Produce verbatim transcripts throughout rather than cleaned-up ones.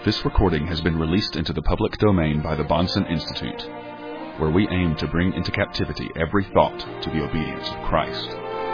This recording has been released into the public domain by the Bahnsen Institute, where we aim to bring into captivity every thought to the obedience of Christ.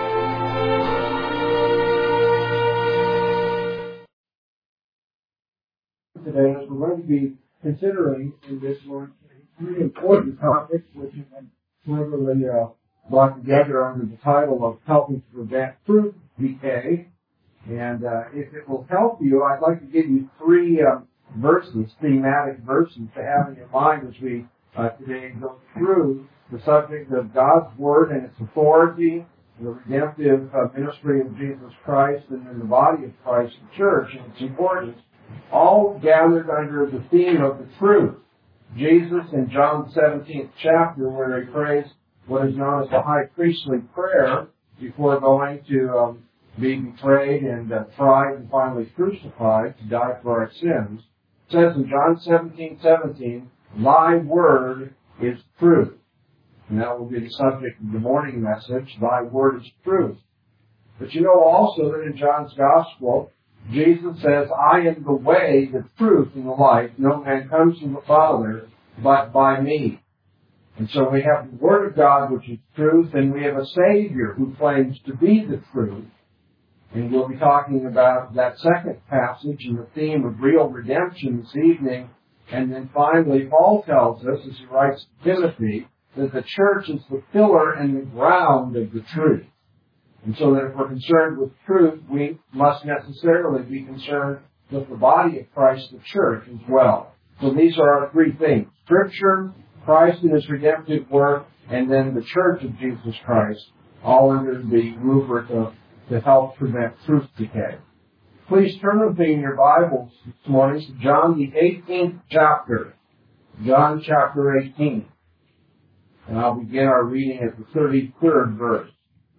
Today, as we're going to be considering in this one three important topics, which have been cleverly uh, brought together under the title of Helping to Prevent Truth Decay. And uh, if it will help you, I'd like to give you three uh, verses, thematic verses, to have in your mind as we uh, today go through the subject of God's Word and its authority, the redemptive uh, ministry of Jesus Christ, and then the body of Christ, the church, and its importance, all gathered under the theme of the truth. Jesus in John seventeenth chapter, where he prays what is known as the high priestly prayer before going to um, be betrayed and uh, tried and finally crucified to die for our sins, says in John seventeen seventeen, "Thy word is truth." And that will be the subject of the morning message, "Thy word is truth." But you know also that in John's Gospel, Jesus says, "I am the way, the truth, and the life. No man comes to the Father but by me." And so we have the Word of God, which is truth, and we have a Savior who claims to be the truth. And we'll be talking about that second passage and the theme of real redemption this evening. And then finally, Paul tells us, as he writes to Timothy, that the church is the pillar and the ground of the truth. And so that if we're concerned with truth, we must necessarily be concerned with the body of Christ, the church, as well. So these are our three things: Scripture, Christ and His redemptive work, and then the church of Jesus Christ, all under the rubric of to help prevent truth decay. Please turn with me in your Bibles this morning to John the eighteenth chapter. John chapter eighteen. And I'll begin our reading at the thirty-third verse.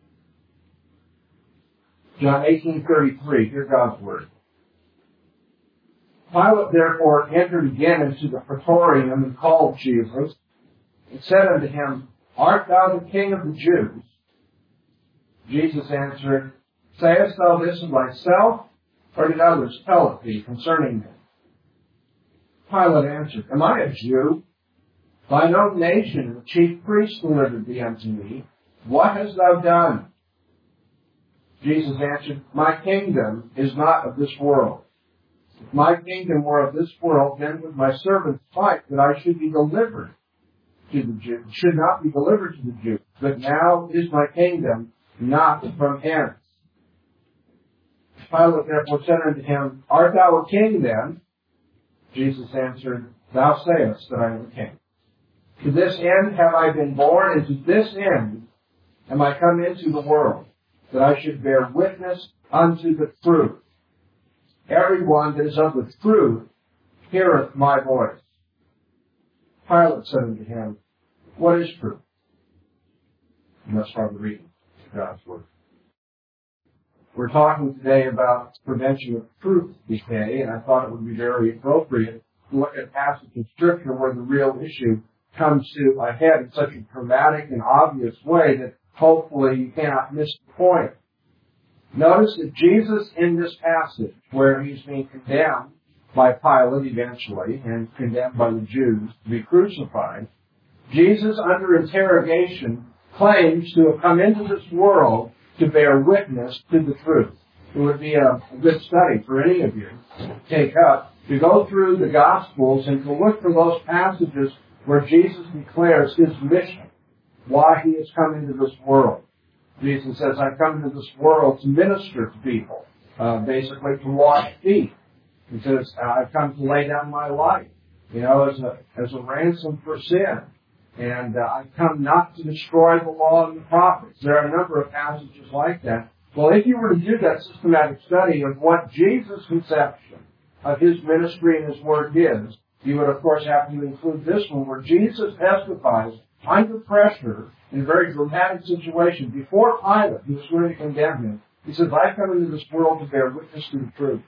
John eighteen thirty-three, hear God's word. Pilate therefore entered again into the praetorium and called Jesus, and said unto him, "Art thou the King of the Jews?" Jesus answered, "Sayest thou this of thyself, or did others tell it thee concerning me?" Pilate answered, "Am I a Jew? Thine own nation, the chief priests, delivered thee unto me. What hast thou done?" Jesus answered, "My kingdom is not of this world. If my kingdom were of this world, then would my servants fight that I should be delivered to the Jews, should not be delivered to the Jews. But now is my kingdom not from hence." Pilate therefore said unto him, "Art thou a king then?" Jesus answered, "Thou sayest that I am a king. To this end have I been born, and to this end am I come into the world, that I should bear witness unto the truth. Everyone that is of the truth heareth my voice." Pilate said unto him, "What is truth?" And thus far the reading of God's word. We're talking today about prevention of truth decay, and I thought it would be very appropriate to look at a passage of Scripture where the real issue comes to a head in such a dramatic and obvious way that hopefully you cannot miss the point. Notice that Jesus, in this passage, where he's being condemned by Pilate eventually, and condemned by the Jews to be crucified, Jesus, under interrogation, claims to have come into this world to bear witness to the truth. It would be a, a good study for any of you to take up, to go through the Gospels and to look for those passages where Jesus declares his mission, why he has come into this world. Jesus says, "I've come into this world to minister to people," uh, basically to wash feet. He says, "I've come to lay down my life, you know, as a as a ransom for sin. And uh, I've come not to destroy the law and the prophets." There are a number of passages like that. Well, if you were to do that systematic study of what Jesus' conception of his ministry and his word is, you would, of course, have to include this one where Jesus testifies under pressure in a very dramatic situation before Pilate, who was going to condemn him. He says, "I've come into this world to bear witness to the truth."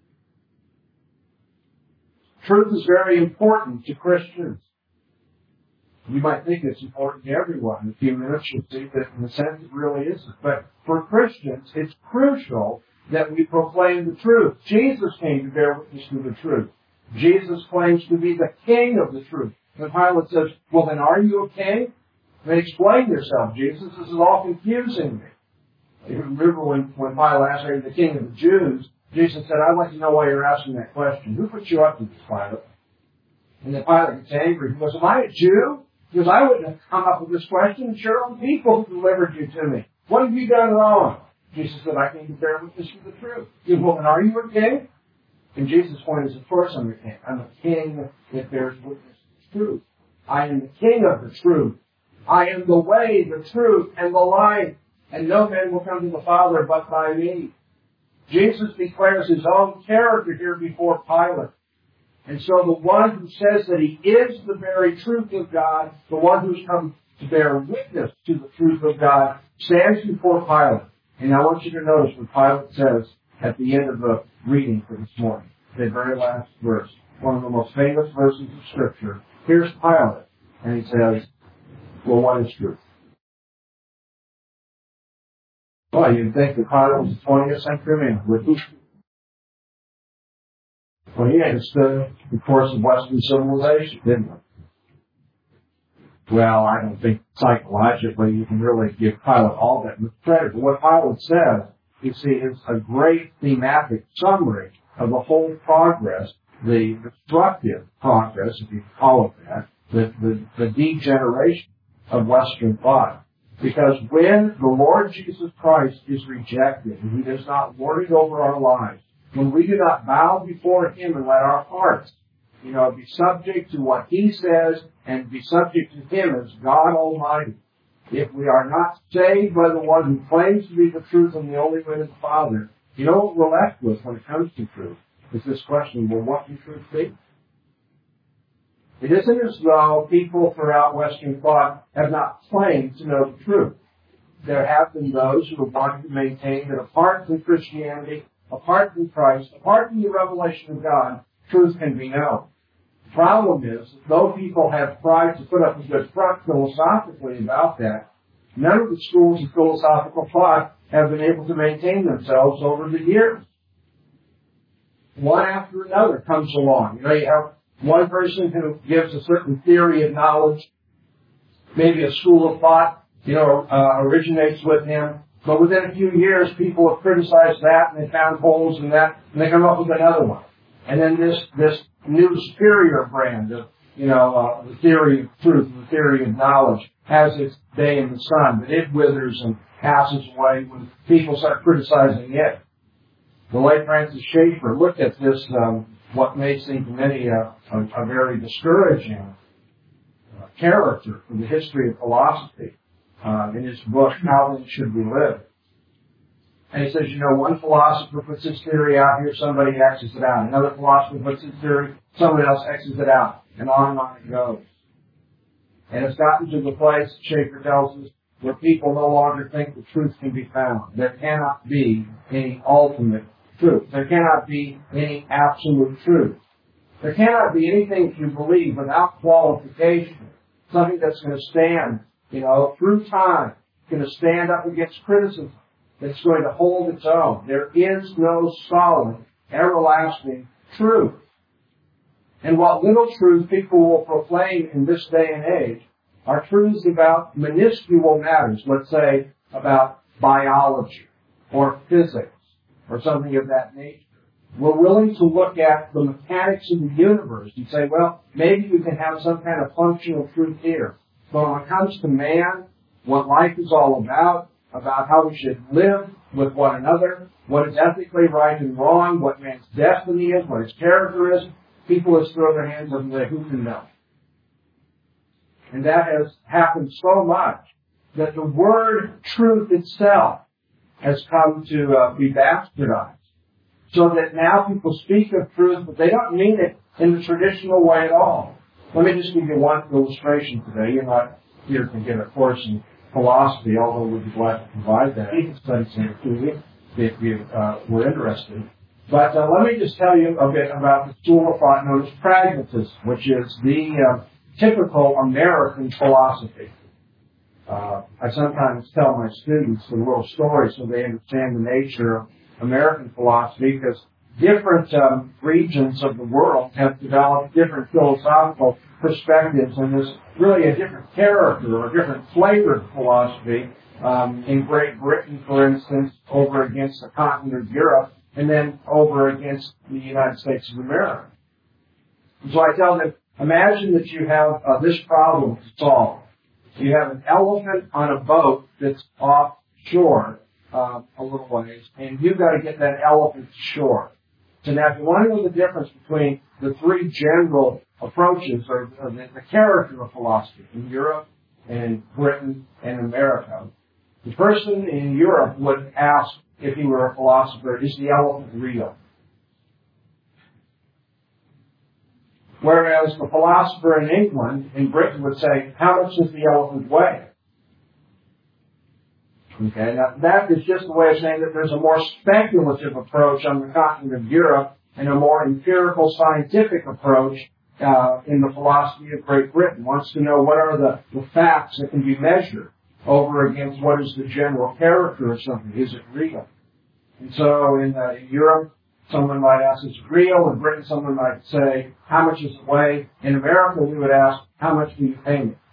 Truth is very important to Christians. You might think it's important to everyone. In a few minutes you'll see that in a sense it really isn't. But for Christians, it's crucial that we proclaim the truth. Jesus came to bear witness to the truth. Jesus claims to be the king of the truth. And Pilate says, well, then are you a king? Then explain yourself, Jesus. This is all confusing me. You remember when, when Pilate asked, are you the king of the Jews? Jesus said, I'd like to know why you're asking that question. Who put you up to this, Pilate? And then Pilate gets angry. He goes, am I a Jew? Because I wouldn't have come up with this question. It's your own people who delivered you to me. What have you done wrong? Jesus said, I came to bear witness to the truth. He said, well, then are you a king? And Jesus' point is, of course I'm a king. I'm a king that bears witness to the truth. I am the king of the truth. I am the way, the truth, and the life. And no man will come to the Father but by me. Jesus declares his own character here before Pilate. And so the one who says that he is the very truth of God, the one who's come to bear witness to the truth of God, stands before Pilate. And I want you to notice what Pilate says at the end of the reading for this morning, the very last verse, one of the most famous verses of Scripture. Here's Pilate, and he says, well, what is truth? Well, you'd think that Pilate was a twentieth century man. Would he? Well, he understood the course of Western civilization, didn't he? Well, I don't think psychologically you can really give Pilate all that credit. But what Pilate says, you see, is a great thematic summary of the whole progress, the destructive progress, if you can call it that, the, the, the degeneration of Western thought. Because when the Lord Jesus Christ is rejected, and he does not lord it over our lives, when we do not bow before him and let our hearts, you know, be subject to what he says and be subject to him as God Almighty, if we are not saved by the one who claims to be the truth and the only way to the Father, you know what we're left with when it comes to truth? Is this question, well, what can truth be? It isn't as though people throughout Western thought have not claimed to know the truth. There have been those who have wanted to maintain that apart from Christianity, apart from Christ, apart from the revelation of God, truth can be known. The problem is, that though people have tried to put up a good front philosophically about that, none of the schools of philosophical thought have been able to maintain themselves over the years. One after another comes along. You know, you have one person who gives a certain theory of knowledge, maybe a school of thought, you know, uh, originates with him. But within a few years, people have criticized that, and they found holes in that, and they come up with another one. And then this this new superior brand of, you know, uh, the theory of truth, the theory of knowledge, has its day in the sun, but it withers and passes away when people start criticizing it. The late Francis Schaeffer looked at this, um, what may seem to many a, a, a very discouraging uh, character from the history of philosophy uh, in his book, How Then Should We Live? And he says, you know, one philosopher puts his theory out here, somebody X's it out. Another philosopher puts his theory, somebody else X's it out. And on and on it goes. And it's gotten to the place, Schaeffer tells us, where people no longer think the truth can be found. There cannot be any ultimate truth. There cannot be any absolute truth. There cannot be anything you believe without qualification. Something that's going to stand, you know, through time, going to stand up against criticism. That's going to hold its own. There is no solid, everlasting truth. And what little truth people will proclaim in this day and age are truths about minuscule matters, let's say about biology or physics or something of that nature. We're willing to look at the mechanics of the universe and say, well, maybe you can have some kind of functional truth here. But when it comes to man, what life is all about, about how we should live with one another, what is ethically right and wrong, what man's destiny is, what his character is, people just throw their hands up and say, who can know? And that has happened so much that the word truth itself has come to uh, be bastardized. So that now people speak of truth, but they don't mean it in the traditional way at all. Let me just give you one illustration today. You're not here to get a course in philosophy, although we'd be glad to provide that. You can study some to you if you uh, were interested. But uh, let me just tell you a bit about the school of thought known as pragmatism, which is the uh, typical American philosophy. Uh, I sometimes tell my students a little story so they understand the nature of American philosophy, because different um, regions of the world have developed different philosophical perspectives, and there's really a different character or different flavor of philosophy um, in Great Britain, for instance, over against the continent of Europe, and then over against the United States of America. So I tell them, imagine that you have uh, this problem to solve. You have an elephant on a boat that's offshore uh, a little ways, and you've got to get that elephant to shore. So now if you want to know the difference between the three general approaches, or, or the, the character of philosophy in Europe and Britain and America, the person in Europe would ask, if he were a philosopher, is the elephant real? Whereas the philosopher in England, in Britain, would say, how much does the elephant weigh? Okay, now that is just a way of saying that there's a more speculative approach on the continent of Europe and a more empirical scientific approach uh, in the philosophy of Great Britain. Wants to know what are the, the facts that can be measured over against what is the general character of something. Is it real? And so in, uh, in Europe, someone might ask, is it real? In Britain, someone might say, how much does it weigh? In America, we would ask, how much do you pay me?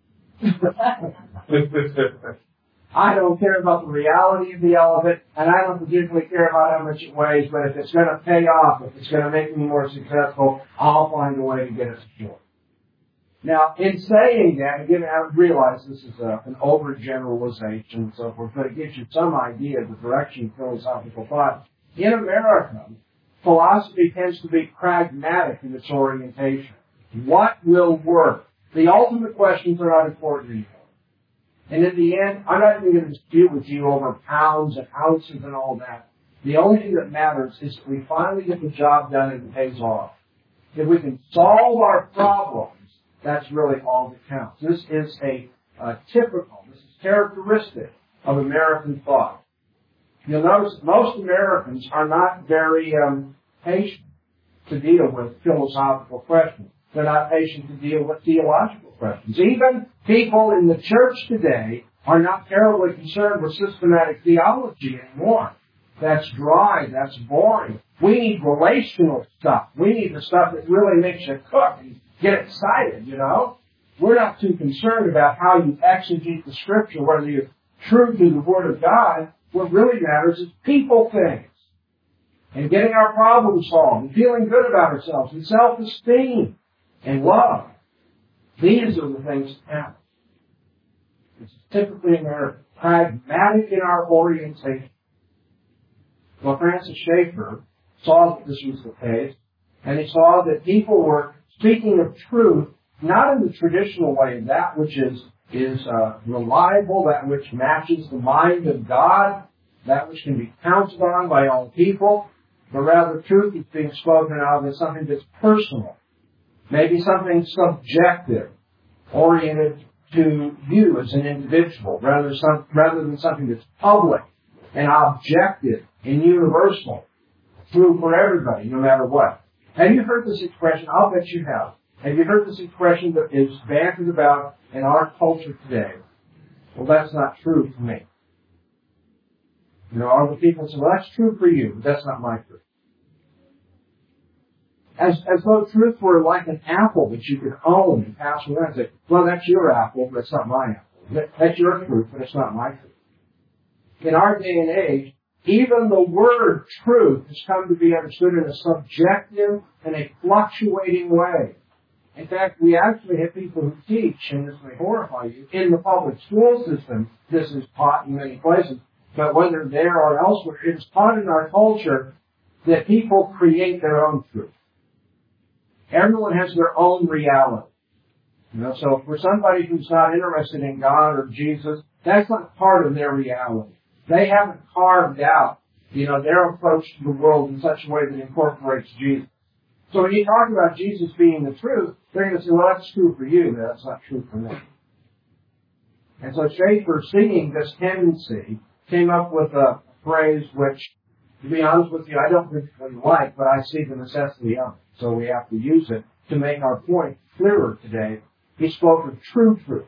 I don't care about the reality of the elephant, and I don't particularly care about how much it weighs, but if it's going to pay off, if it's going to make me more successful, I'll find a way to get it to shore. Now, in saying that, again, I realize this is a, an overgeneralization, so if we're going to give you some idea of the direction of philosophical thought, in America, philosophy tends to be pragmatic in its orientation. What will work? The ultimate questions are not important anymore. And in the end, I'm not even going to dispute with you over pounds and ounces and all that. The only thing that matters is that we finally get the job done and it pays off. If we can solve our problems, that's really all that counts. This is a, a typical, this is characteristic of American thought. You'll notice that most Americans are not very um, patient to deal with philosophical questions. They're not patient to deal with theological questions. Even people in the church today are not terribly concerned with systematic theology anymore. That's dry. That's boring. We need relational stuff. We need the stuff that really makes you cook and get excited, you know. We're not too concerned about how you exegete the Scripture, whether you're true to the Word of God. What really matters is people things. And getting our problems solved and feeling good about ourselves and self-esteem and love. These are the things that count. This is typically American, pragmatic in our orientation. Well, Francis Schaeffer saw that this was the case, and he saw that people were speaking of truth not in the traditional way, that which is is uh, reliable, that which matches the mind of God, that which can be counted on by all people, but rather truth is being spoken of as something that's personal. Maybe something subjective, oriented to you as an individual, rather, some, rather than something that's public and objective and universal, true for everybody, no matter what. Have you heard this expression? I'll bet you have. Have you heard this expression that is bantered about in our culture today? Well, that's not true for me. You know, other people say, well, that's true for you, but that's not my truth. As, as though truth were like an apple that you could own and pass around and say, well, that's your apple, but it's not my apple. That, that's your truth, but it's not my truth. In our day and age, even the word truth has come to be understood in a subjective and a fluctuating way. In fact, we actually have people who teach, and this may horrify you, in the public school system, this is taught in many places, but whether there or elsewhere, it is taught in our culture that people create their own truth. Everyone has their own reality. You know, so for somebody who's not interested in God or Jesus, that's not part of their reality. They haven't carved out, you know, their approach to the world in such a way that incorporates Jesus. So when you talk about Jesus being the truth, they're going to say, well, that's true for you, but that's not true for me. And so Schaeffer, seeing this tendency, came up with a phrase which, to be honest with you, I don't particularly like, but I see the necessity of it. So we have to use it to make our point clearer today. He spoke of true truth.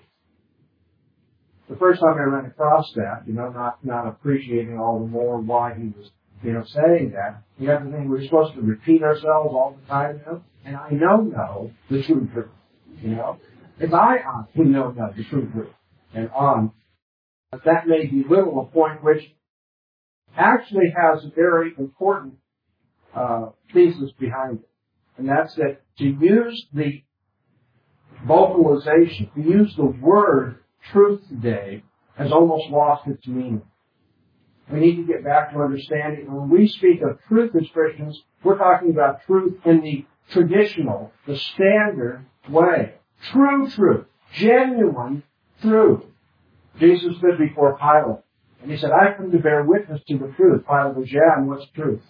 The first time I ran across that, you know, not, not appreciating all the more why he was you know, saying that. You have to think we're supposed to repeat ourselves all the time, you know? And I know know the true truth, you know? If I honestly know know the true truth and on, but that may belittle a point which actually has a very important uh, thesis behind it. And that's that to use the vocalization, to use the word truth today has almost lost its meaning. We need to get back to understanding when we speak of truth as Christians, we're talking about truth in the traditional, the standard way. True truth. Genuine truth. Jesus stood before Pilate, and he said, I come to bear witness to the truth. Pilate goes, yeah, and what's truth?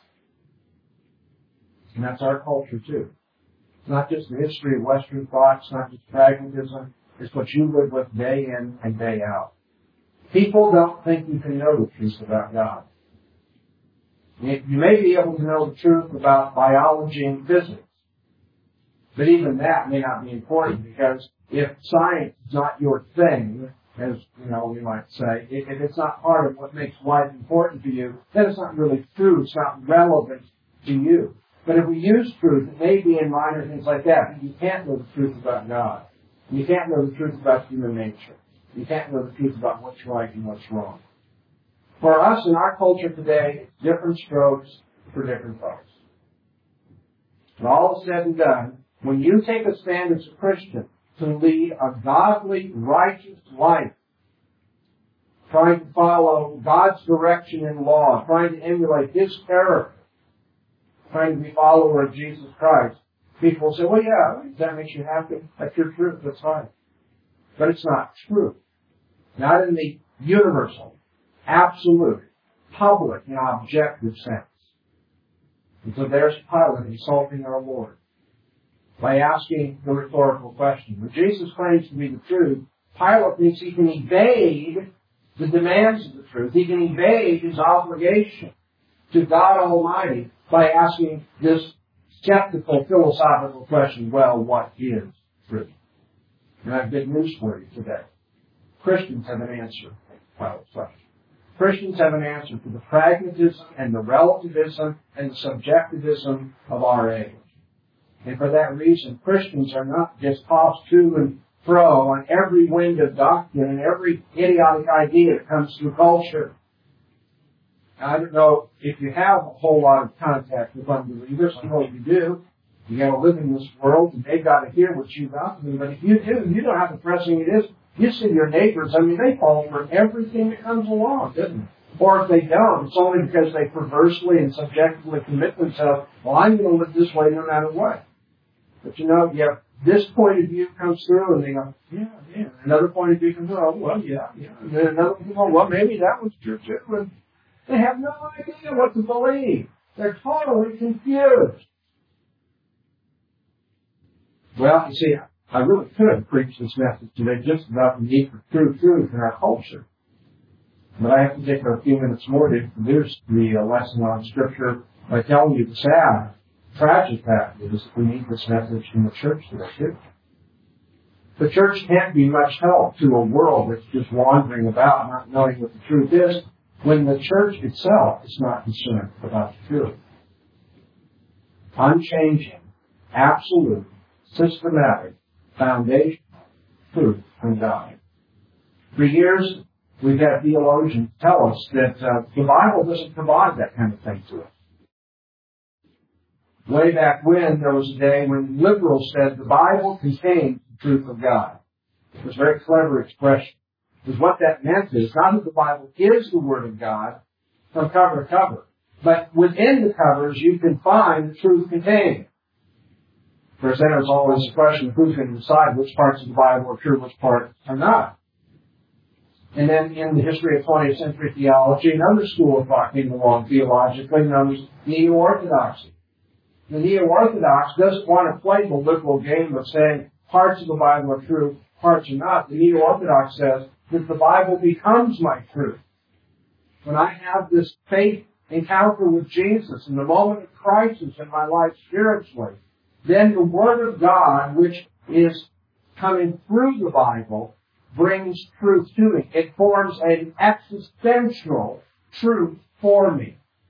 And that's our culture too. It's not just the history of Western thought, it's not just pragmatism, it's what you live with day in and day out. People don't think you can know the truth about God. You may be able to know the truth about biology and physics, but even that may not be important, because if science is not your thing, as you know we might say, if it's not part of what makes life important to you, then it's not really true. It's not relevant to you. But if we use truth, it may be in minor things like that. But you can't know the truth about God. You can't know the truth about human nature. You can't know the truth about what's right and what's wrong. For us in our culture today, it's different strokes for different folks. And all said and done, when you take a stand as a Christian to lead a godly, righteous life, trying to follow God's direction in law, trying to emulate His character, trying to be a follower of Jesus Christ, people will say, well, yeah, that makes you happy. That's your truth. That's fine. But it's not true. Not in the universal, absolute, public, and objective sense. And so there's Pilate insulting our Lord by asking the rhetorical question. When Jesus claims to be the truth, Pilate thinks he can evade the demands of the truth. He can evade his obligation to God Almighty by asking this skeptical, philosophical question, well, what is truth? And I have good news for you today. Christians have an answer to Pilate's question. Christians have an answer to the pragmatism and the relativism and the subjectivism of our age. And for that reason, Christians are not just tossed to and fro on every wind of doctrine and every idiotic idea that comes through culture. Now, I don't know if you have a whole lot of contact with unbelievers. I know you do. You got to live in this world, and they've got to hear what you've got to do. But if you do, you know how depressing it is. You see your neighbors, I mean, they fall for everything that comes along, doesn't it? Or if they don't, it's only because they perversely and subjectively commit themselves, well, I'm going to live this way no matter what. But you know, you have this point of view comes through, and they go, yeah, yeah. Another point of view comes through, oh, well, yeah, yeah. And then another one, oh, well, maybe that was true too. And they have no idea what to believe. They're totally confused. Well, you see, I really could preach this message today just about the need for true truth in our culture. But I have to take a few minutes more to introduce the uh, lesson on Scripture by telling you the sad, tragic fact is that we need this message in the church today too. The church can't be much help to a world that's just wandering about, not knowing what the truth is, when the church itself is not concerned about the truth. Unchanging, absolute, systematic, foundational truth from God. For years, we've had theologians tell us that uh, the Bible doesn't provide that kind of thing to us. Way back when, there was a day when liberals said the Bible contains the truth of God. It was a very clever expression. Because what that meant is not that the Bible is the Word of God from cover to cover, but within the covers you can find the truth contained. Of course, then there's always the question of who's going to decide which parts of the Bible are true, which parts are not. And then in the history of twentieth century theology, another school of thought came along theologically known as Neo-Orthodoxy. The Neo-Orthodox doesn't want to play the liberal game of saying parts of the Bible are true, parts are not. The Neo-Orthodox says that the Bible becomes my truth. When I have this faith encounter with Jesus in the moment of crisis in my life spiritually, then the Word of God, which is coming through the Bible, brings truth to me. It forms an existential truth for me.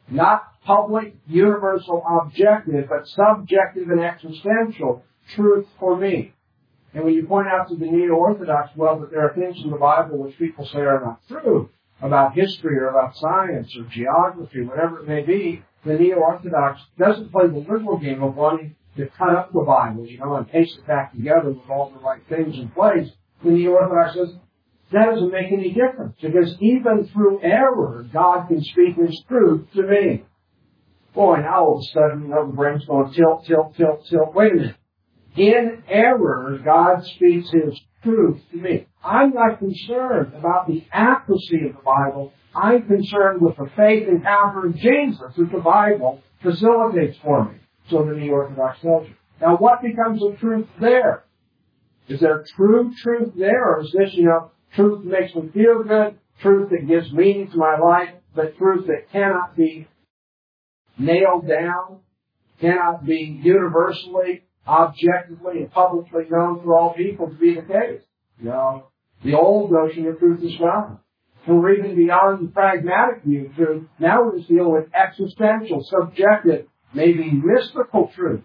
Not public, universal, objective, but subjective and existential truth for me. And when you point out to the Neo-Orthodox, well, that there are things in the Bible which people say are not true, about history or about science or geography, whatever it may be, the Neo-Orthodox doesn't play the liberal game of wanting to cut up the Bible, you know, and paste it back together with all the right things in place. The Neo-Orthodox says, that doesn't make any difference, because even through error, God can speak His truth to me. Boy, now all of a sudden, you know, the brain's going tilt, tilt, tilt, tilt. Wait a minute. In error, God speaks His truth to me. I'm not concerned about the accuracy of the Bible. I'm concerned with the faith encounter in Jesus that the Bible facilitates for me. So the Neo-Orthodox tells you. Now, what becomes the truth there? Is there true truth there, or is this, you know, truth that makes me feel good, truth that gives meaning to my life, but truth that cannot be nailed down, cannot be universally, objectively, and publicly known for all people to be the case? You know, the old notion of truth is gone. And we're even beyond the pragmatic view of truth. Now we're just dealing with existential, subjective, maybe mystical truth.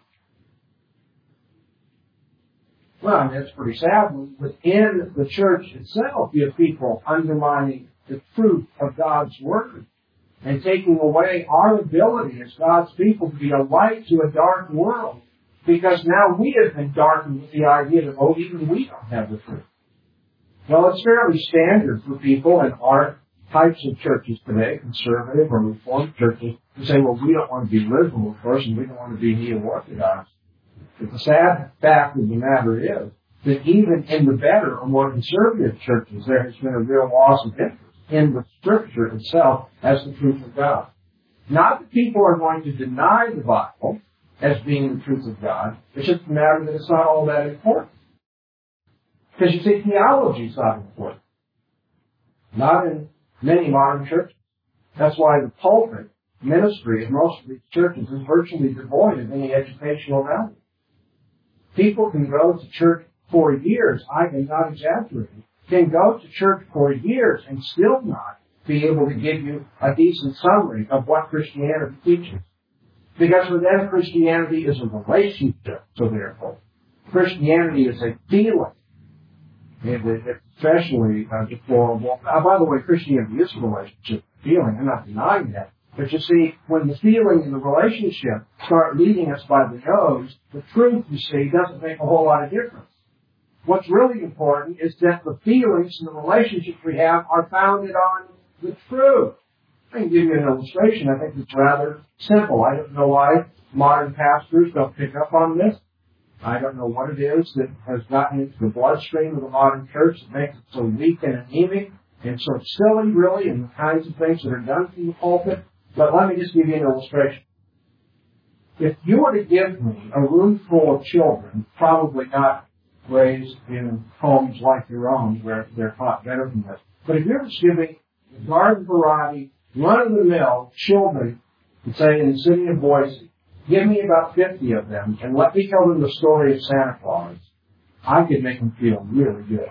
Well, I mean, it's pretty sad. Within the church itself, you have people undermining the truth of God's Word and taking away our ability as God's people to be a light to a dark world, because now we have been darkened with the idea that, oh, even we don't have the truth. Well, it's fairly standard for people in our types of churches today, conservative or reformed churches, to say, well, we don't want to be liberal, of course, and we don't want to be neo-Orthodox. But the sad fact of the matter is that even in the better or more conservative churches, there has been a real loss of interest in the Scripture itself as the truth of God. Not that people are going to deny the Bible as being the truth of God. It's just a matter that it's not all that important. Because you see, theology is not important. Not in many modern churches. That's why the pulpit ministry of most of these churches is virtually devoid of any educational value. People can go to church for years, I am not exaggerating, can go to church for years and still not be able to give you a decent summary of what Christianity teaches. Because for them, Christianity is a relationship, so therefore, Christianity is a feeling. And it's especially uh, deplorable. Uh, by the way, Christianity is a relationship feeling. I'm not denying that. But you see, when the feeling and the relationship start leading us by the nose, the truth, you see, doesn't make a whole lot of difference. What's really important is that the feelings and the relationships we have are founded on the truth. I can give you an illustration. I think it's rather simple. I don't know why modern pastors don't pick up on this. I don't know what it is that has gotten into the bloodstream of the modern church that makes it so weak and anemic and so silly, really, and the kinds of things that are done from the pulpit. But let me just give you an illustration. If you were to give me a room full of children, probably not raised in homes like your own where they're taught better than this, but if you were to give me a garden variety, run-of-the-mill children, say in the city of Boise, give me about fifty of them, and let me tell them the story of Santa Claus, I could make them feel really good.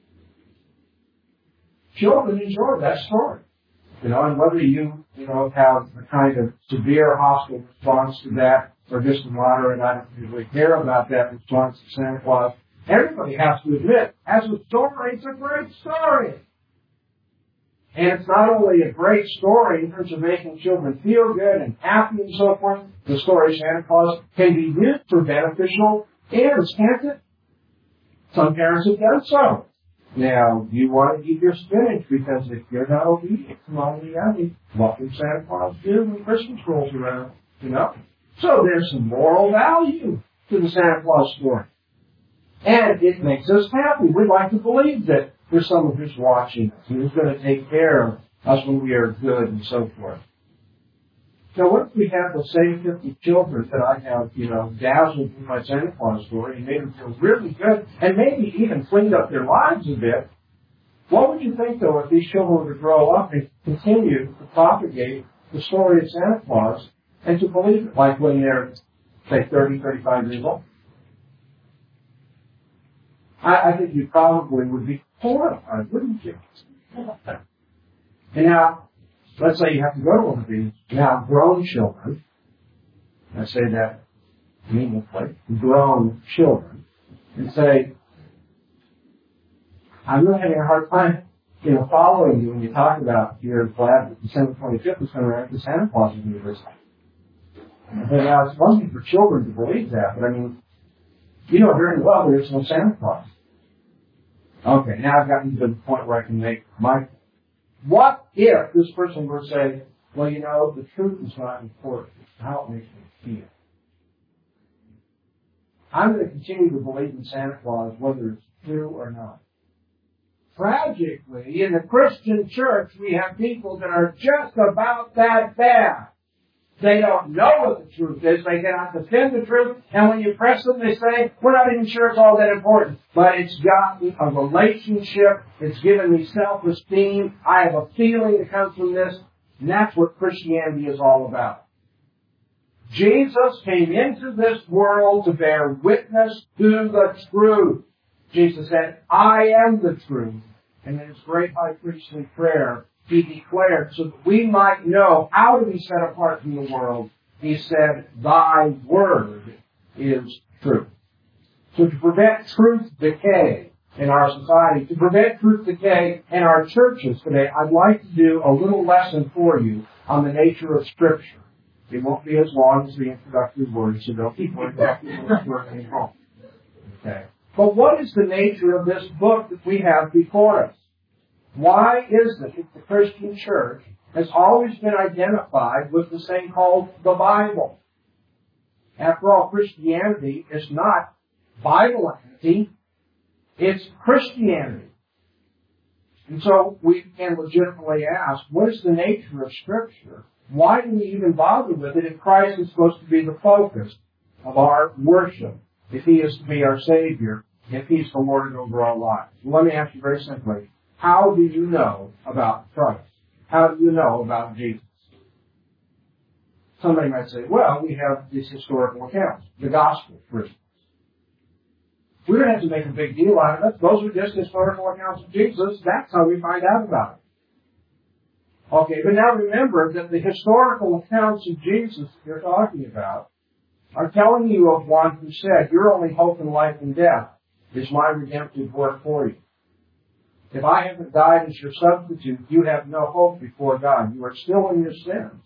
Children enjoy that story. You know, and whether you, you know, have a kind of severe hostile response to that, or just a moderate, I don't usually care about that response to Santa Claus, everybody has to admit, as a story, it's a great story. And it's not only a great story in terms of making children feel good and happy and so forth, the story of Santa Claus can be used for beneficial ends, can't it? Some parents have done so. Now, you want to eat your spinach because if you're not obedient to Mommy Yummy, what can Santa Claus do when Christmas rolls around? You know? So there's some moral value to the Santa Claus story. And it makes us happy. We like to believe that there's someone who's watching us and who's going to take care of us when we are good and so forth. Now, what if we have those same fifty children that I have, you know, dazzled with my Santa Claus story and made them feel really good and maybe even cleaned up their lives a bit? What would you think, though, if these children were to grow up and continue to propagate the story of Santa Claus and to believe it, like when they're, say, thirty, thirty-five years old? I, I think you probably would be horrified, wouldn't you? And now, let's say you have to go to one of these now grown children. I say that meaningfully, grown children, and say, I'm really having a hard time, you know, following you when you talk about you're glad that December twenty-fifth is coming around, the Santa Claus is going to visit. But now it's one thing for children to believe that, but I mean, you know very well there is no Santa Claus. Okay, now I've gotten to the point where I can make my. What if this person were to say, well, you know, the truth is not important. It's how it makes me feel. I'm going to continue to believe in Santa Claus whether it's true or not. Tragically, in the Christian church, we have people that are just about that bad. They don't know what the truth is. They cannot defend the truth. And when you press them, they say, we're not even sure it's all that important. But it's got me a relationship. It's given me self-esteem. I have a feeling that comes from this. And that's what Christianity is all about. Jesus came into this world to bear witness to the truth. Jesus said, I am the truth. And in his great high priestly prayer, he declared, so that we might know how to be set apart from the world, he said, thy word is truth. So to prevent truth decay in our society, to prevent truth decay in our churches today, I'd like to do a little lesson for you on the nature of Scripture. It won't be as long as the introductory words, so don't keep going back to the word home. Okay. But what is the nature of this book that we have before us? Why is it that the Christian church has always been identified with this thing called the Bible? After all, Christianity is not Bible-anity, it's Christianity. And so we can legitimately ask, what is the nature of Scripture? Why do we even bother with it if Christ is supposed to be the focus of our worship? If he is to be our Savior, if he's the Lord over our lives? Well, let me ask you very simply, how do you know about Christ? How do you know about Jesus? Somebody might say, well, we have these historical accounts, the Gospel, for instance. We don't have to make a big deal out of it. Those are just historical accounts of Jesus. That's how we find out about it. Okay, but now remember that the historical accounts of Jesus you're talking about are telling you of one who said, your only hope in life and death is my redemptive work for you. If I haven't died as your substitute, you have no hope before God. You are still in your sins.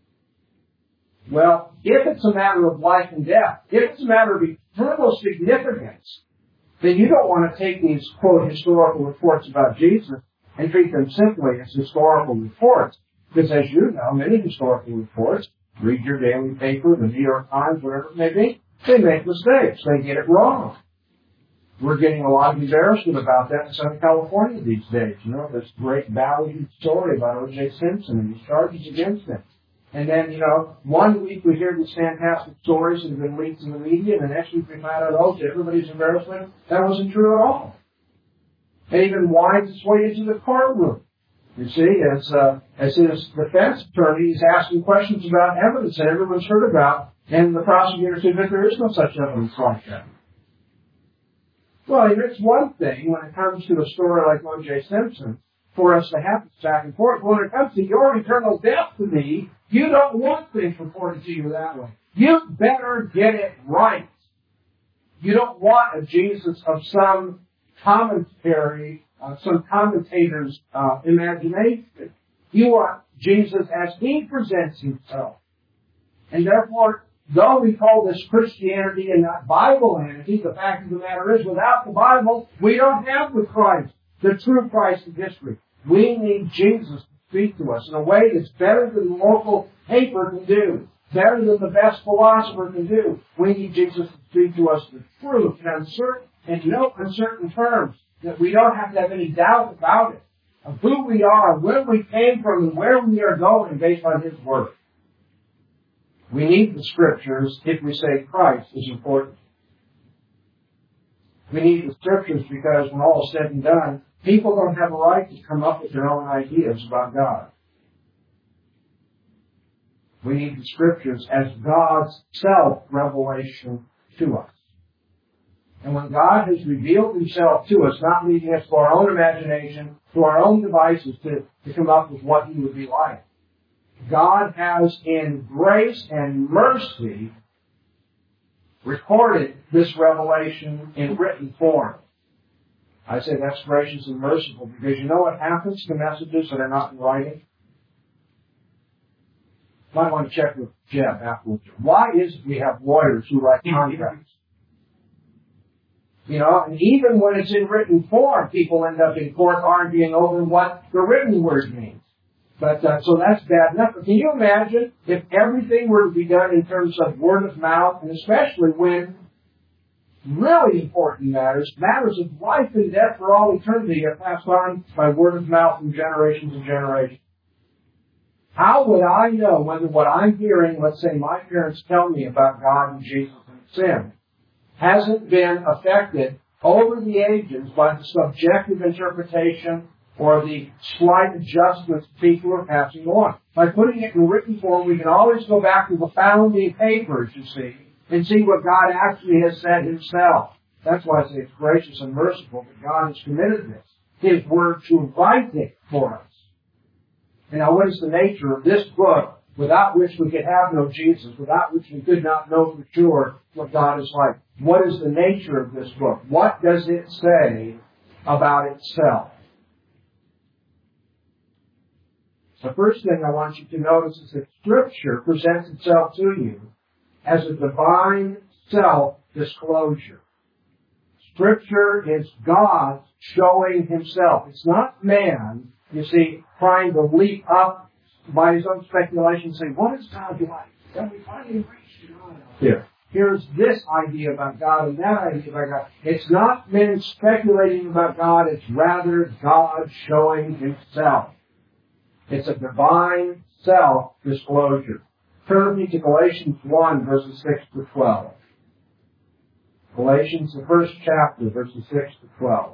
Well, if it's a matter of life and death, if it's a matter of eternal significance, then you don't want to take these, quote, historical reports about Jesus and treat them simply as historical reports. Because as you know, many historical reports, read your daily paper, the New York Times, whatever it may be, they make mistakes. They get it wrong. We're getting a lot of embarrassment about that in Southern California these days. You know, this great valued story about O J Simpson and these charges against him. And then, you know, one week we hear these fantastic stories that have been leaked in the media, and the next week we find out, oh, to everybody's embarrassment, that wasn't true at all. It even winds its way into the courtroom. You see, as, uh, as his defense attorney is asking questions about evidence that everyone's heard about, and the prosecutor said that there is no such evidence like that. Well, it's one thing when it comes to a story like O J Simpson for us to have this back and forth. When it comes to your eternal death to me, you don't want things reported to you that way. You better get it right. You don't want a Jesus of some commentary, uh, some commentator's uh, imagination. You want Jesus as he presents himself. And therefore, though we call this Christianity and not Bible-anity, the fact of the matter is, without the Bible, we don't have the Christ, the true Christ of history. We need Jesus to speak to us in a way that's better than the local paper can do, better than the best philosopher can do. We need Jesus to speak to us the truth in uncertain and no uncertain terms, that we don't have to have any doubt about it, of who we are, where we came from, and where we are going based on his word. We need the Scriptures if we say Christ is important. We need the Scriptures because when all is said and done, people don't have a right to come up with their own ideas about God. We need the Scriptures as God's self-revelation to us. And when God has revealed himself to us, not leaving us to our own imagination, to our own devices to, to come up with what he would be like, God has in grace and mercy recorded this revelation in written form. I say that's gracious and merciful because you know what happens to messages that are not in writing? You might want to check with Jeb afterwards. Why is it we have lawyers who write contracts? You know, and even when it's in written form, people end up in court arguing over what the written word means. But uh, so that's bad enough. But can you imagine if everything were to be done in terms of word of mouth, and especially when really important matters, matters of life and death for all eternity, are passed on by word of mouth from generations and generations? How would I know whether what I'm hearing, let's say my parents tell me about God and Jesus and sin, hasn't been affected over the ages by the subjective interpretation or the slight adjustments people are passing on? By putting it in written form, we can always go back to the founding papers, you see, and see what God actually has said himself. That's why I say it's gracious and merciful that God has committed this, his word, to write it for us. And now what is the nature of this book, without which we could have no Jesus, without which we could not know for sure what God is like? What is the nature of this book? What does it say about itself? The first thing I want you to notice is that Scripture presents itself to you as a divine self-disclosure. Scripture is God showing himself. It's not man, you see, trying to leap up by his own speculation and say, what is God like? Then we finally reached God out here. Here's this idea about God and that idea about God. It's not men speculating about God, it's rather God showing himself. It's a divine self-disclosure. Turn with me to Galatians one, verses six to twelve. Galatians, the first chapter, verses six to twelve.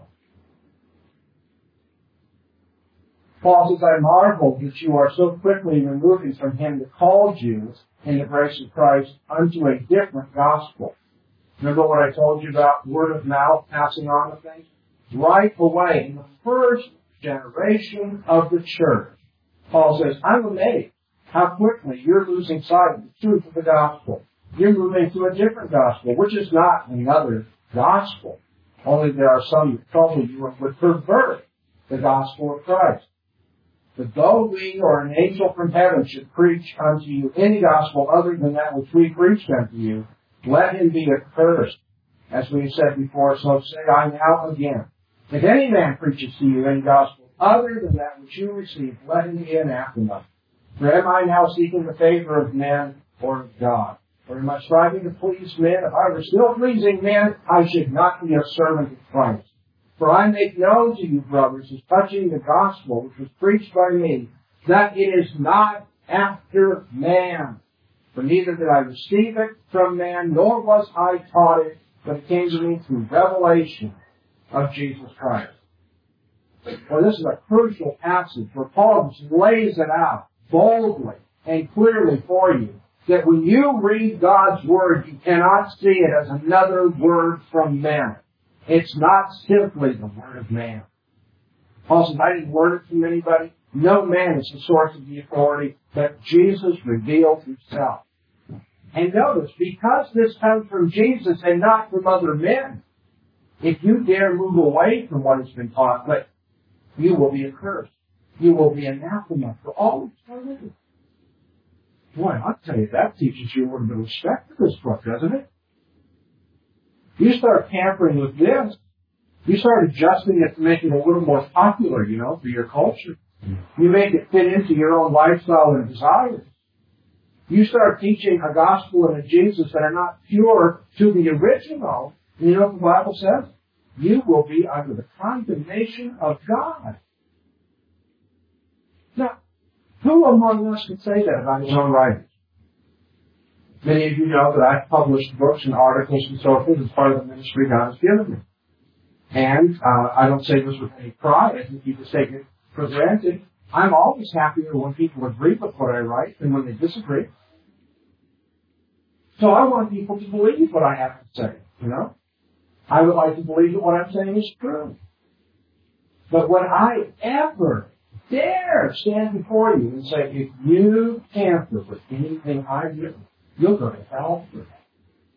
Paul says, I marvel that you are so quickly removing from him that called you in the grace of Christ unto a different gospel. Remember what I told you about word of mouth passing on of things? Right away, in the first generation of the church, Paul says, I'm amazed how quickly you're losing sight of the truth of the gospel. You're moving to a different gospel, which is not another gospel. Only there are some who trouble you and would pervert the gospel of Christ. But though we or an angel from heaven should preach unto you any gospel other than that which we preached unto you, let him be accursed. As we have said before, so say I now again. If any man preaches to you any gospel other than that which you received, let him be anathema. For am I now seeking the favor of men or of God? Or am I striving to please men? If I were still pleasing men, I should not be a servant of Christ. For I make known to you, brothers, as touching the gospel which was preached by me, that it is not after man. For neither did I receive it from man, nor was I taught it, but it came to me through revelation of Jesus Christ. Well, this is a crucial passage where Paul just lays it out boldly and clearly for you, that when you read God's Word, you cannot see it as another word from men. It's not simply the word of man. Paul says, I didn't word it from anybody. No man is the source of the authority, but Jesus revealed himself. And notice, because this comes from Jesus and not from other men, if you dare move away from what has been taught, but you will be accursed. You will be anathema for all eternity. Boy, I'll tell you, that teaches you a little bit of respect for this book, doesn't it? You start tampering with this, you start adjusting it to make it a little more popular, you know, for your culture. You make it fit into your own lifestyle and desires. You start teaching a gospel and a Jesus that are not pure to the original. And you know what the Bible says? You will be under the condemnation of God. Now, who among us could say that about his own writings? Many of you know that I've published books and articles and so forth as part of the ministry God has given me. And uh, I don't say this with any pride. I think you just take it for granted. I'm always happier when people agree with what I write than when they disagree. So I want people to believe what I have to say, you know. I would like to believe that what I'm saying is true. But would I ever dare stand before you and say, if you tamper with anything I've written, you'll go to hell for that.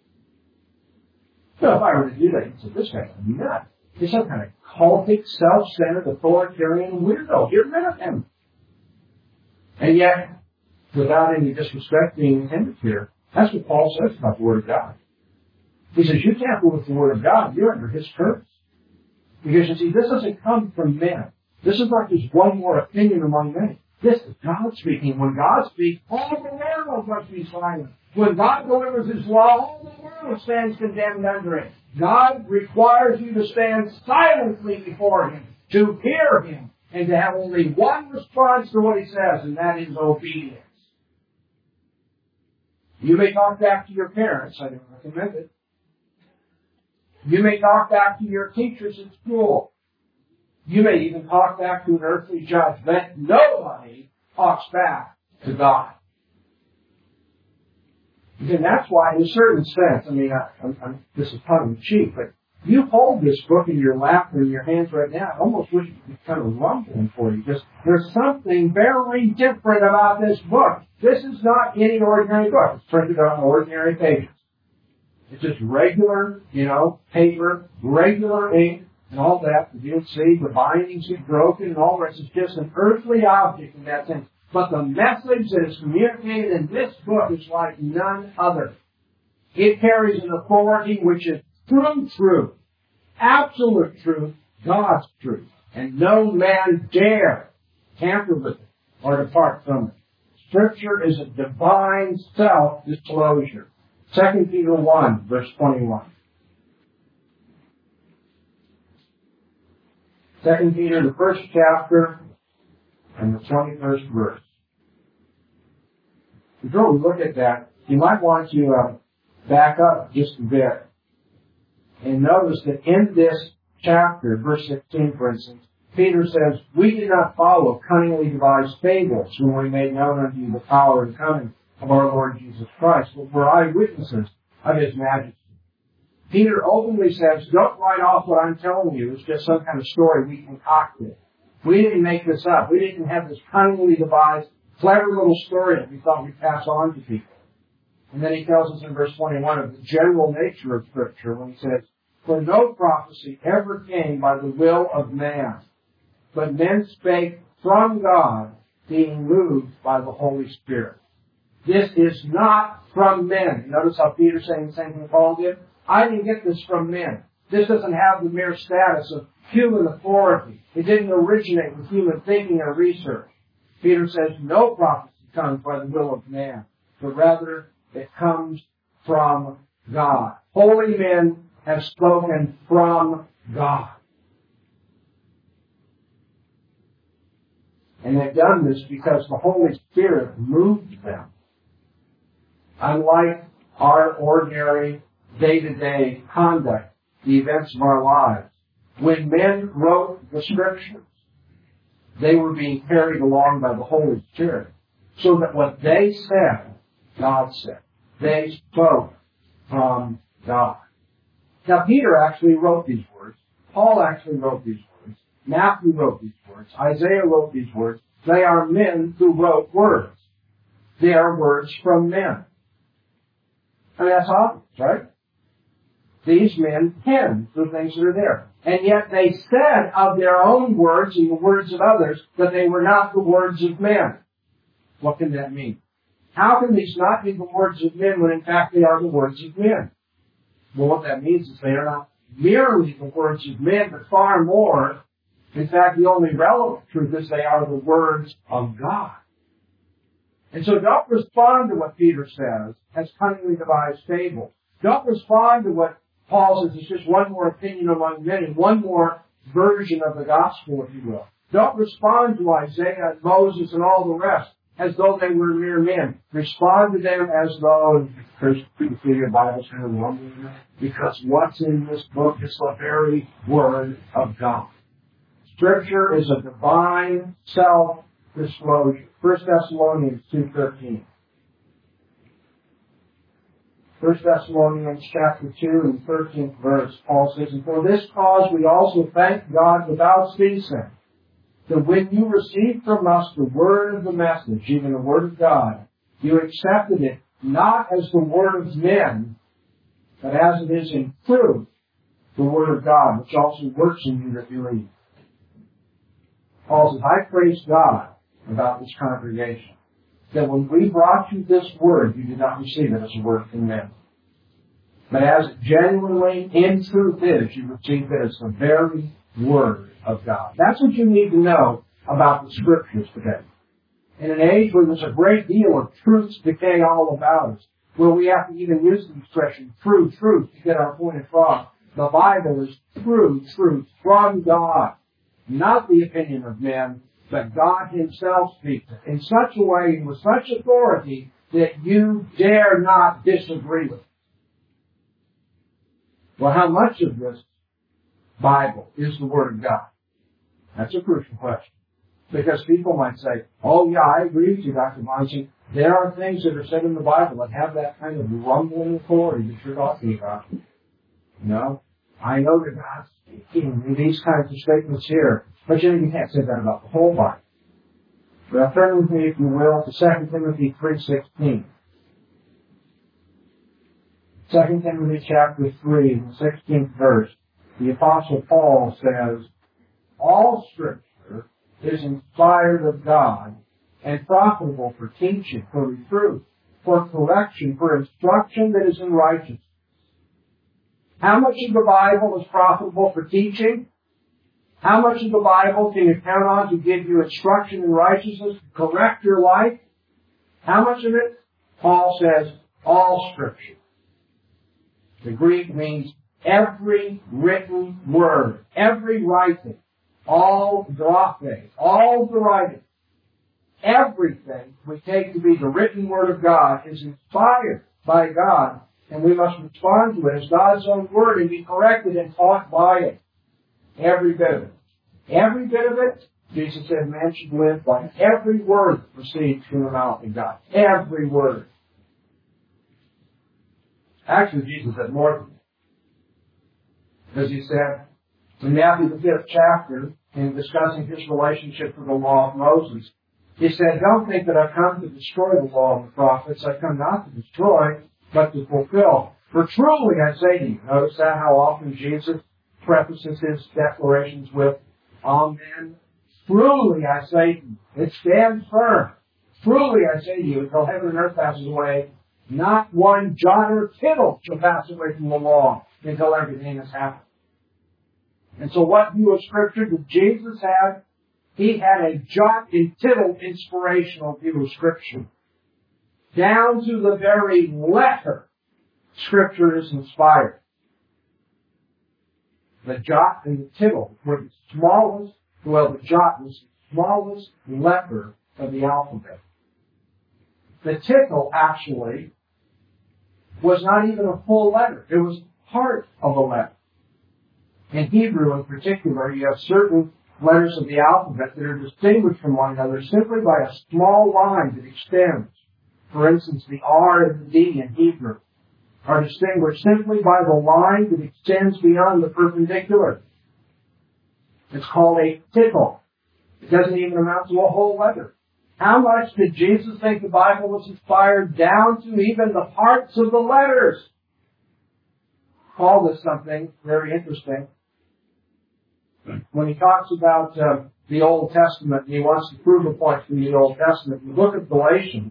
So if I were to do that, you'd say, this guy's nuts. He's some kind of cultic, self-centered, authoritarian weirdo. Get rid of him. And yet, without any disrespect being intended here, that's what Paul says about the Word of God. He says, you tamper with the Word of God, you're under His curse. Because, you see, this doesn't come from men. This is not just one more opinion among many. This is God speaking. When God speaks, all the world must be silent. When God delivers His law, all the world stands condemned under it. God requires you to stand silently before Him, to hear Him, and to have only one response to what He says, and that is obedience. You may talk back to your parents. I don't recommend it. You may talk back to your teachers at school. You may even talk back to an earthly judge, but nobody talks back to God. And that's why, in a certain sense, I mean, I, I'm, I'm, this is tongue-in-cheek, but you hold this book in your lap or in your hands right now, I almost wish it was kind of rumbling for you. Just, there's something very different about this book. This is not any ordinary book. It's printed on ordinary pages. It's just regular, you know, paper, regular ink, and all that. You'll see the bindings get broken and all the rest. It's just an earthly object in that sense. But the message that is communicated in this book is like none other. It carries an authority which is true truth, absolute truth, God's truth. And no man dare tamper with it or depart from it. Scripture is a divine self-disclosure. Second Peter one, verse twenty-one. Second Peter, the first chapter, and the twenty-first verse. Before we look at that, you might want to uh, back up just a bit and notice that in this chapter, verse sixteen, for instance, Peter says, we did not follow cunningly devised fables when we made known unto you the power and coming of our Lord Jesus Christ, but were eyewitnesses of His majesty. Peter openly says, don't write off what I'm telling you. It's just some kind of story we concocted. We didn't make this up. We didn't have this cunningly devised, clever little story that we thought we'd pass on to people. And then he tells us in verse twenty-one of the general nature of Scripture when he says, for no prophecy ever came by the will of man, but men spake from God, being moved by the Holy Spirit. This is not from men. Notice how Peter's saying the same thing Paul did. I didn't get this from men. This doesn't have the mere status of human authority. It didn't originate with human thinking or research. Peter says no prophecy comes by the will of man, but rather it comes from God. Holy men have spoken from God. And they've done this because the Holy Spirit moved them. Unlike our ordinary day-to-day conduct, the events of our lives, when men wrote the Scriptures, they were being carried along by the Holy Spirit, so that what they said, God said. They spoke from God. Now, Peter actually wrote these words. Paul actually wrote these words. Matthew wrote these words. Isaiah wrote these words. They are men who wrote words. They are words from men. I mean, that's obvious, right? These men penned the things that are there. And yet they said of their own words and the words of others that they were not the words of men. What can that mean? How can these not be the words of men when in fact they are the words of men? Well, what that means is they are not merely the words of men, but far more. In fact, the only relevant truth is they are the words of God. And so don't respond to what Peter says as cunningly devised fables. Don't respond to what Paul says is just one more opinion among many, one more version of the gospel, if you will. Don't respond to Isaiah and Moses and all the rest as though they were mere men. Respond to them as though, first you see your Bible's kind of rumbling, because what's in this book is the very Word of God. Scripture is a divine self-disclosure. First Thessalonians two thirteen. First Thessalonians chapter two and thirteenth verse, Paul says, and for this cause we also thank God without ceasing, that when you received from us the word of the message, even the word of God, you accepted it not as the word of men, but as it is in truth, the word of God, which also works in you that believe. Paul says, I praise God about this congregation, that when we brought you this word, you did not receive it as a word from men. But as it genuinely, in truth is, you received it as the very word of God. That's what you need to know about the Scriptures today. In an age where there's a great deal of truths decay all about us, where we have to even use the expression true truth to get our point across, the Bible is true truth from God, not the opinion of men, but God Himself speaks it in such a way and with such authority that you dare not disagree with it. Well, how much of this Bible is the Word of God? That's a crucial question. Because people might say, oh yeah, I agree with you, Doctor Monson. There are things that are said in the Bible that have that kind of rumbling authority that you're talking about. No, I know that God's speaking in these kinds of statements here, but you know, you can't say that about the whole Bible. Well, turn with me, if you will, to Second Timothy three sixteen. Second Timothy chapter three, the sixteenth verse. The Apostle Paul says, all Scripture is inspired of God and profitable for teaching, for reproof, for correction, for instruction that is in righteousness. How much of the Bible is profitable for teaching? How much of the Bible can you count on to give you instruction in righteousness, to correct your life? How much of it? Paul says, all Scripture. The Greek means every written word, every writing, all graphe, all the writing. Everything we take to be the written Word of God is inspired by God, and we must respond to it as God's own Word and be corrected and taught by it. Every bit of it. Every bit of it, Jesus said, man should live by every word that proceeds from the mouth of God. Every word. Actually, Jesus said more than that. Because He said, in Matthew the fifth chapter, in discussing His relationship to the law of Moses, He said, don't think that I've come to destroy the law and the prophets. I've come not to destroy, but to fulfill. For truly I say to you, notice that how often Jesus prefaces His declarations with, Amen. Truly I say to you, it stands firm. Truly I say to you, until heaven and earth passes away, not one jot or tittle shall pass away from the law until everything has happened. And so what view of Scripture did Jesus have? He had a jot and tittle inspirational view of Scripture. Down to the very letter, Scripture is inspired. The jot and the tittle were the smallest, well, the jot was the smallest letter of the alphabet. The tittle, actually, was not even a full letter. It was part of a letter. In Hebrew, in particular, you have certain letters of the alphabet that are distinguished from one another simply by a small line that extends. For instance, the R and the D in Hebrew are distinguished simply by the line that extends beyond the perpendicular. It's called a tittle. It doesn't even amount to a whole letter. How much did Jesus think the Bible was inspired down to even the parts of the letters? Paul does something very interesting. When he talks about uh, the Old Testament, and he wants to prove a point from the Old Testament, in the book of Galatians,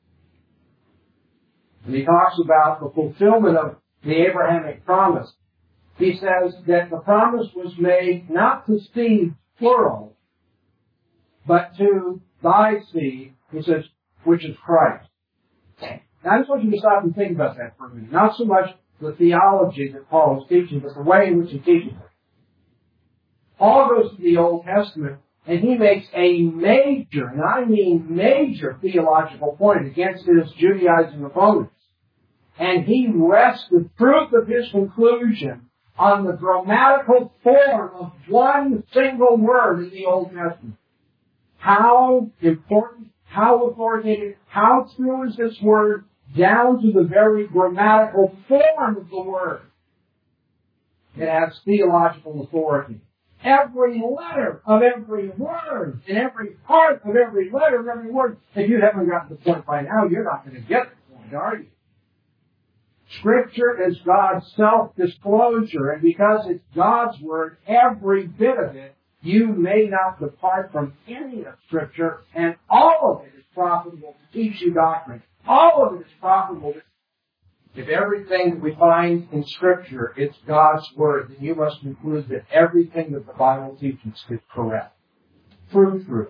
and he talks about the fulfillment of the Abrahamic promise. He says that the promise was made not to seed, plural, but to thy seed, he says, which is Christ. Now, I just want you to stop and think about that for a minute. Not so much the theology that Paul is teaching, but the way in which he teaches it. Paul goes to the Old Testament, and he makes a major, and I mean major, theological point against his Judaizing opponents. And he rests the truth of his conclusion on the grammatical form of one single word in the Old Testament. How important, how authoritative, how true is this word down to the very grammatical form of the word. It has theological authority. every letter of every word, and every part of every letter of every word. If you haven't gotten the point by now, you're not going to get the point, are you? Scripture is God's self-disclosure, and because it's God's Word, every bit of it, you may not depart from any of Scripture, and all of it is profitable to teach you doctrine. All of it is profitable. If everything that we find in Scripture is God's Word, then you must conclude that everything that the Bible teaches is correct. True, true.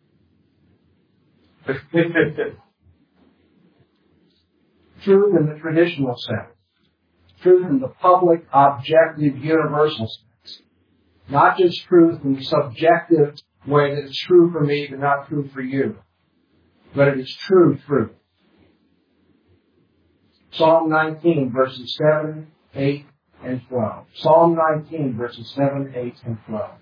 Truth in the traditional sense. Truth in the public, objective, universal sense. Not just truth in the subjective way that it's true for me but not true for you. But it is true truth. Psalm nineteen, verses seven, eight, and twelve. Psalm nineteen, verses seven, eight, and twelve.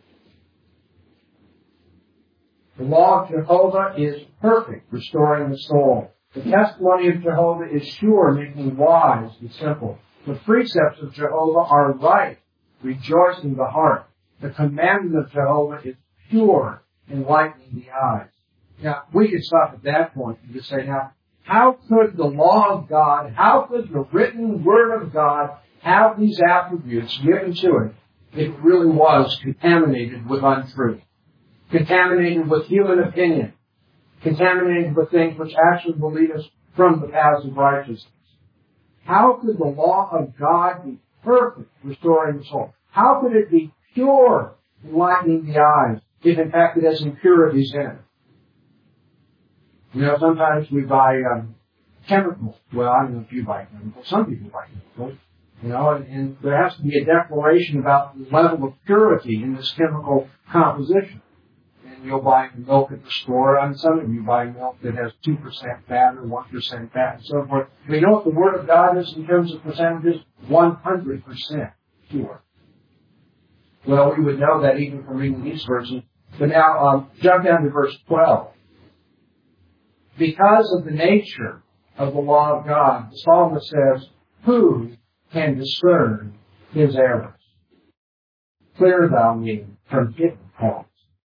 The law of Jehovah is perfect, restoring the soul. The testimony of Jehovah is sure, making wise the simple. The precepts of Jehovah are right, rejoicing the heart. The commandment of Jehovah is pure, enlightening the eyes. Now, we could stop at that point and just say, now, how could the law of God, how could the written Word of God have these attributes given to it if it really was contaminated with untruth, contaminated with human opinion, contaminated with things which actually will lead us from the paths of righteousness? How could the law of God be perfect, restoring the soul? How could it be pure, enlightening the eyes, if in fact it has impurities in it? You know, sometimes we buy um, chemicals. Well, I don't know if you buy chemicals. Some people buy chemicals. You know, and, and there has to be a declaration about the level of purity in this chemical composition. And you'll buy milk at the store. And some of you buy milk that has two percent fat or one percent fat and so forth. But you know what the Word of God is in terms of percentages? one hundred percent pure. Well, we would know that even from reading these verses. But now, um, jump down to verse twelve. Because of the nature of the law of God, the psalmist says, who can discern his errors? Clear thou me from hidden faults.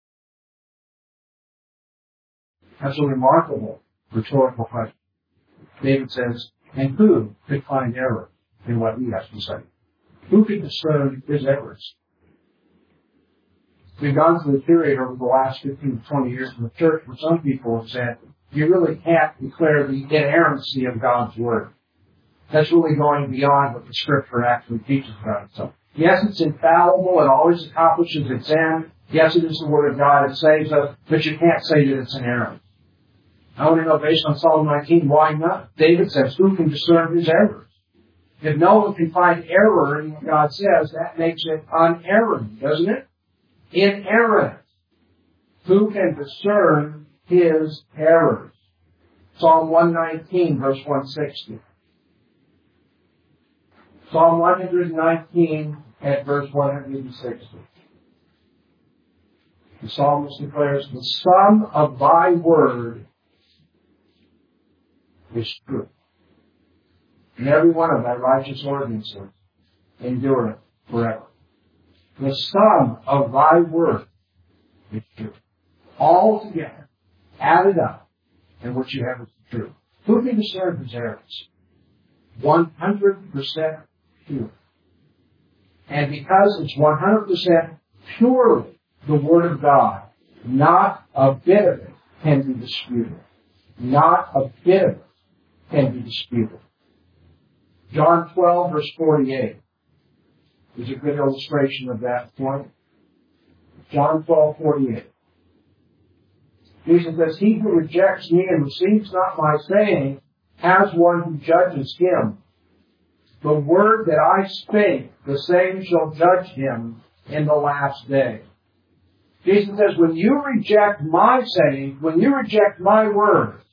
That's a remarkable rhetorical question. David says, and who could find error in what he has to say? Who could discern his errors? We've gone through the period over the last fifteen to twenty years in the church where some people have said, you really can't declare the inerrancy of God's Word. That's really going beyond what the Scripture actually teaches about itself. Yes, it's infallible. It always accomplishes its end. Yes, it is the Word of God. It saves us. But you can't say that it's inerrant. I want to know, based on Psalm nineteen, why not? David says, who can discern his errors? If no one can find error in what God says, that makes it unerring, doesn't it? Inerrant. Who can discern his errors? Psalm one nineteen, verse one sixty. Psalm one nineteen at verse one sixty. The psalmist declares, the sum of thy word is true, and every one of thy righteous ordinances endureth forever. The sum of thy word is true. All together, added up, and what you have is the truth. Who can discern his errors? one hundred percent pure. And because it's one hundred percent purely the Word of God, not a bit of it can be disputed. Not a bit of it can be disputed. John twelve, verse forty-eight is a good illustration of that point. John twelve, forty-eight. Jesus says, he who rejects me and receives not my saying has one who judges him. The word that I spake, the same shall judge him in the last day. Jesus says, when you reject my saying, when you reject my words,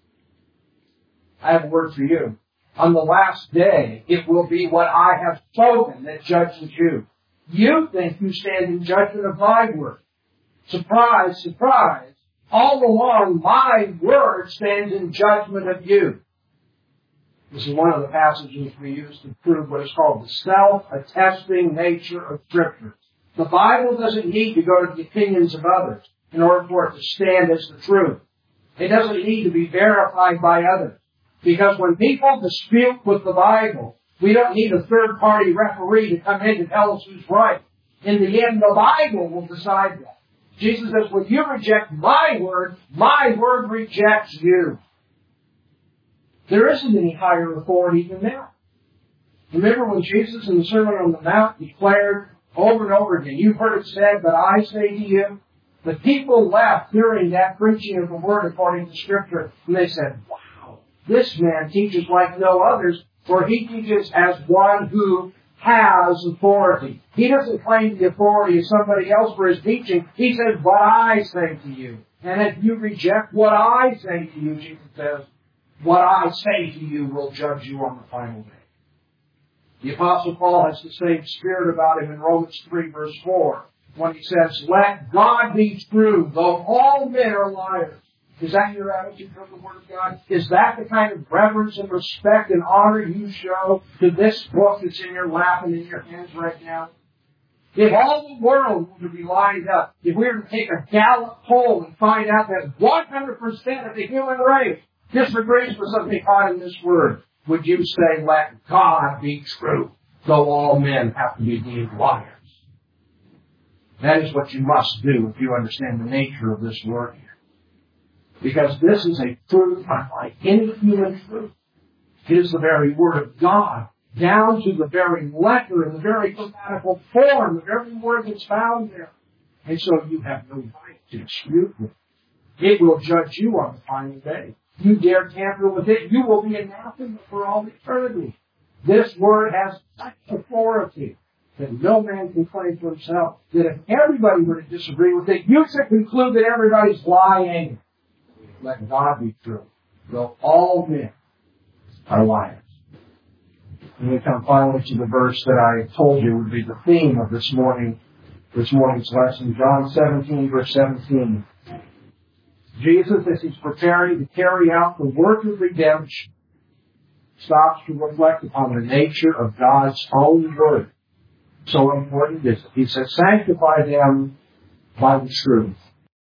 I have a word for you. On the last day, it will be what I have spoken that judges you. You think you stand in judgment of my word. Surprise, surprise. All along, my word stands in judgment of you. This is one of the passages we use to prove what is called the self-attesting nature of Scriptures. The Bible doesn't need to go to the opinions of others in order for it to stand as the truth. It doesn't need to be verified by others. Because when people dispute with the Bible, we don't need a third-party referee to come in and tell us who's right. In the end, the Bible will decide that. Jesus says, when you reject my word, my word rejects you. There isn't any higher authority than that. Remember when Jesus in the Sermon on the Mount declared over and over again, you've heard it said, but I say to you, the people left hearing that preaching of the word according to Scripture, and they said, wow, this man teaches like no others, for he teaches as one who has authority. He doesn't claim the authority of somebody else for his teaching. He says, what I say to you. And if you reject what I say to you, Jesus says, what I say to you will judge you on the final day. The Apostle Paul has the same spirit about him in Romans three, verse four, when he says, let God be true, though all men are liars. Is that your attitude toward the Word of God? Is that the kind of reverence and respect and honor you show to this book that's in your lap and in your hands right now? If all the world were to be lined up, if we were to take a Gallup poll and find out that one hundred percent of the human race disagrees with something taught in this Word, would you say, let God be true, though all men have to be deemed liars? That is what you must do if you understand the nature of this Word here. Because this is a truth unlike any human truth. It is the very Word of God, down to the very letter and the very grammatical form, the very word that's found there. And so you have no right to dispute with it. It will judge you on the final day. You dare tamper with it, you will be anathema for all eternity. This Word has such authority that no man can claim for himself that if everybody were to disagree with it, you should conclude that everybody's lying. Let God be true, though all men are liars. And we come finally to the verse that I told you would be the theme of this morning, this morning's lesson, John seventeen, verse seventeen. Jesus, as he's preparing to carry out the work of redemption, stops to reflect upon the nature of God's own word. So important is it. He says, sanctify them by the truth.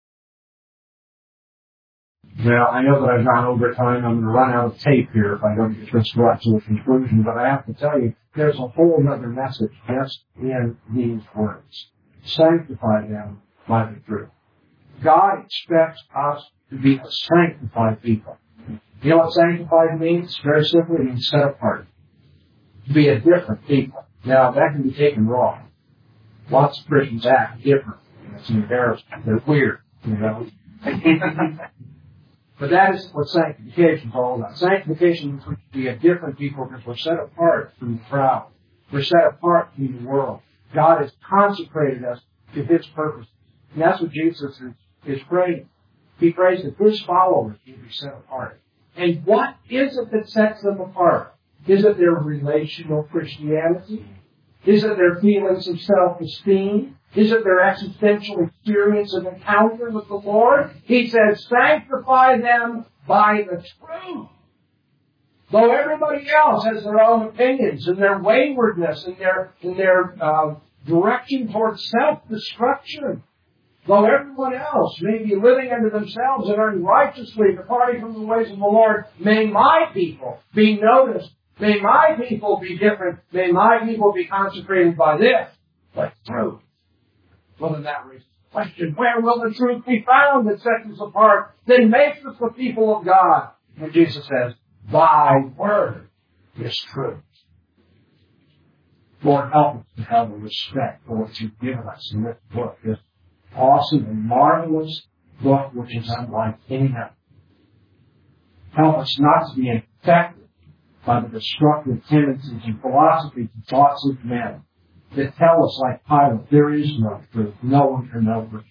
Now, I know that I've gone over time. I'm going to run out of tape here if I don't get this brought to a conclusion, but I have to tell you, there's a whole other message just in these words. Sanctify them by the truth. God expects us to be a sanctified people. You know what sanctified means? Very simply, it means set apart. To be a different people. Now, that can be taken wrong. Lots of Christians act different. It's embarrassing. They're weird, you know. But that is what sanctification is all about. Sanctification means we should be a different people because we're set apart from the crowd. We're set apart from the world. God has consecrated us to His purposes. And that's what Jesus is, is praying. He prays that His followers will be set apart. And what is it that sets them apart? Is it their relational Christianity? Is it their feelings of self-esteem? Is it their existential experience of encounter with the Lord? He says, sanctify them by the truth. Though everybody else has their own opinions and their waywardness and their, and their uh, direction towards self-destruction. Though everyone else may be living unto themselves and unrighteously departing from the ways of the Lord, may my people be noticed. May my people be different. May my people be consecrated by this, by truth. Well, then that raises the question, where will the truth be found that sets us apart, that makes us the people of God? And Jesus says, thy word is truth. Lord, help us to have a respect for what you've given us in this book, this awesome and marvelous book which is unlike any other. Help us not to be infected by the destructive tendencies and philosophies and thoughts of men that tell us, like Pilate, there is no truth. No one can know the truth.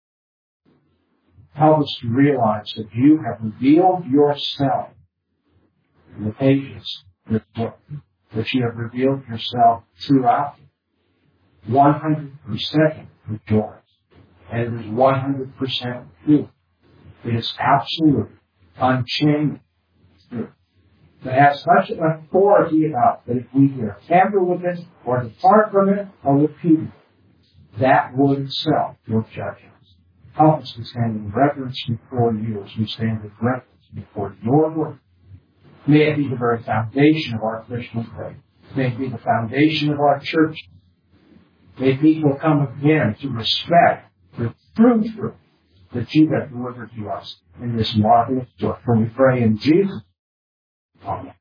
Help us to realize that you have revealed yourself in the pages of this book, that you have revealed yourself throughout it. one hundred percent rejoice. And it is one hundred percent truth. It is absolute, unchanging truth. That has such an authority about it that if we either tamper with it or depart from it or repeat it, that would itself will judge us. Help us to stand in reverence before you as we stand in reverence before your word. May it be the very foundation of our Christian faith. May it be the foundation of our church. May people come again to respect the true truth that you have delivered to us in this marvelous book. For we pray in Jesus' name. Amen.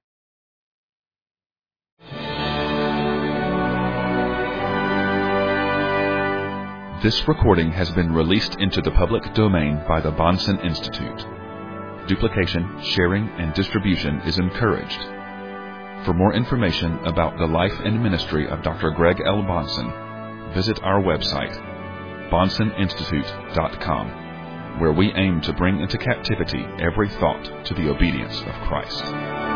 This recording has been released into the public domain by the Bahnsen Institute. Duplication, sharing, and distribution is encouraged. For more information about the life and ministry of Doctor Greg L. Bahnsen, visit our website, bahnsen institute dot com, where we aim to bring into captivity every thought to the obedience of Christ.